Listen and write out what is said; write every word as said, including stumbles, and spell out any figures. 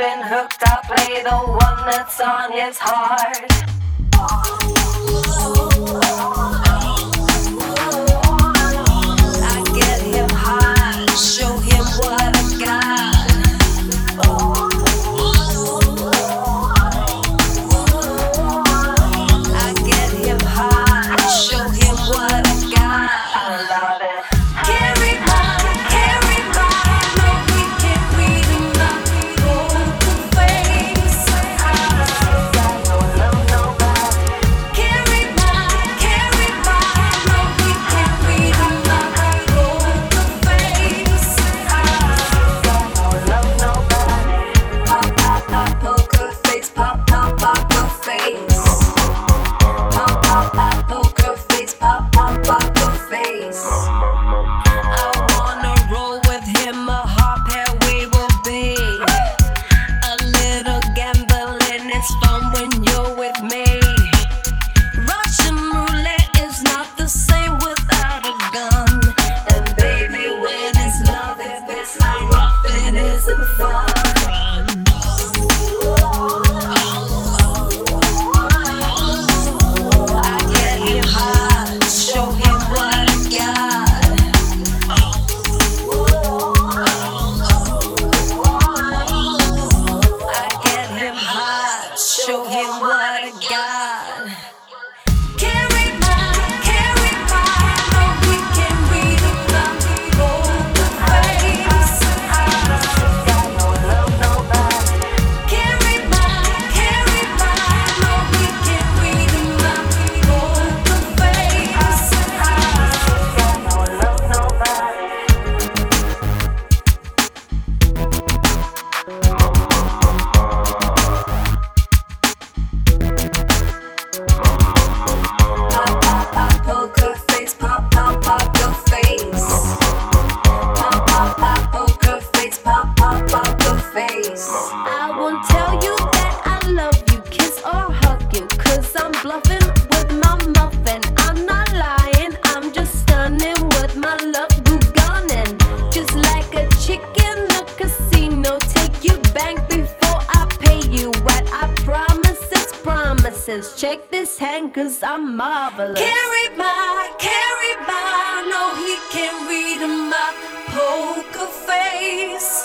been hooked, I play the one that's on his heart. I get him high, show him what I got. I get him high, show him what I got. I love it. Carry on, carry on, no we can't read enough. Poker face, I don't love nobody. Carry on, carry on, no we can't read enough. Poker face, I don't love nobody. Pop, pop, pop, poker face, pop, pop, poker face. Pop, pop, pop, poker face, pop, pop, poker face. I wanna roll with him, a hop hair we will be. A little gambling is fun when you're with me. Russian roulette is not the same without a gun. And baby, when it's love, if it's not rough, it isn't fun. I get him high, show him what I got. I get him high, show him what I got. Carry on, carry on, no we can read about poker face. I don't love nobody. Carry on, carry on, no we can read about poker face. I don't love nobody. Pop, pop, pop, poker face, pop, pop, poker face. Pop, pop, pop, poker face, pop, pop, poker face. I won't tell you that I love you, kiss or hug you, cause I'm bluffing with my muffin. I'm not lying, I'm just stunning with my love gunning. Just like a chick in a casino, take you back before I pay you what I promise is promises. Check this hand cause I'm marvelous. Carry by, carry by, no he can't read my poker face.